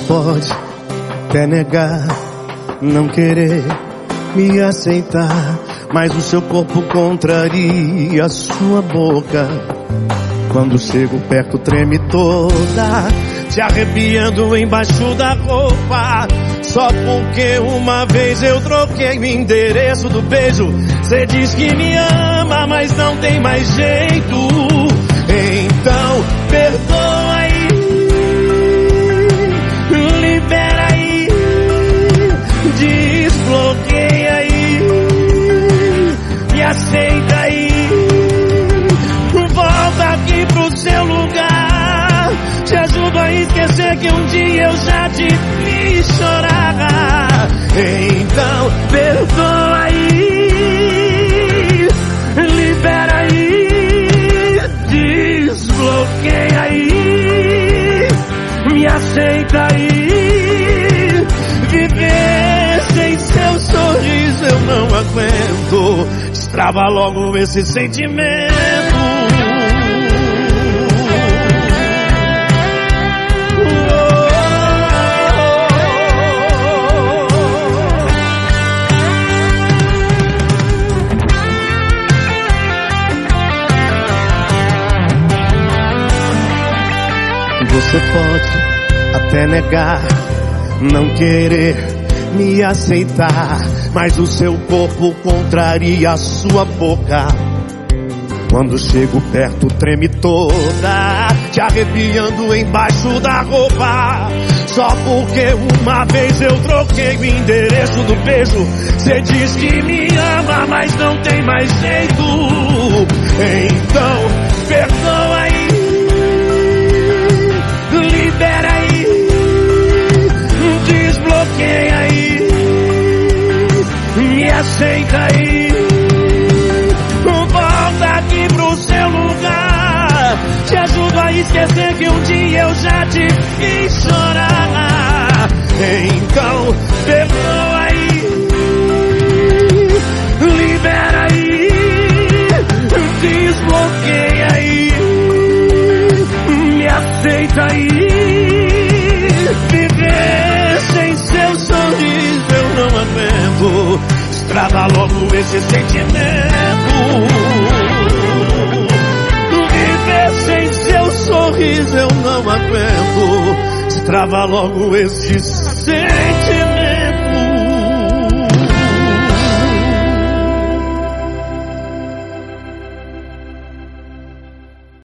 pode até negar, não querer me aceitar, mas o seu corpo contraria a sua boca. Quando chego perto treme toda, te arrepiando embaixo da roupa. Só porque uma vez eu troquei o endereço do beijo. Cê diz que me ama, mas não tem mais jeito. Então perdoa aí, libera aí, desbloqueia aí, me aceita aí. Volta aqui pro seu lugar, te ajudo a esquecer que um dia eu já te fiz chorar. Então perdoa aí, libera aí, desbloqueia aí, me aceita aí. Viver sem seu sorriso eu não aguento, destrava logo esse sentimento. Você pode até negar, não querer me aceitar, mas o seu corpo contraria a sua boca. Quando chego perto treme toda, te arrepiando embaixo da roupa. Só porque uma vez eu troquei o endereço do beijo. Cê diz que me ama, mas não tem mais jeito. Então perdoa aí, libera aí, desbloqueia aí, me aceita aí. Volta aqui pro seu lugar, te ajudo a esquecer que um dia eu já te fiz chorar. Então perdoa aí, libera aí, desbloqueia aí, me aceita aí. Viver sem seu sorriso eu não aguento, destrava logo esse sentimento. Viver sem seu sorriso eu não aguento, destrava logo esse sentimento.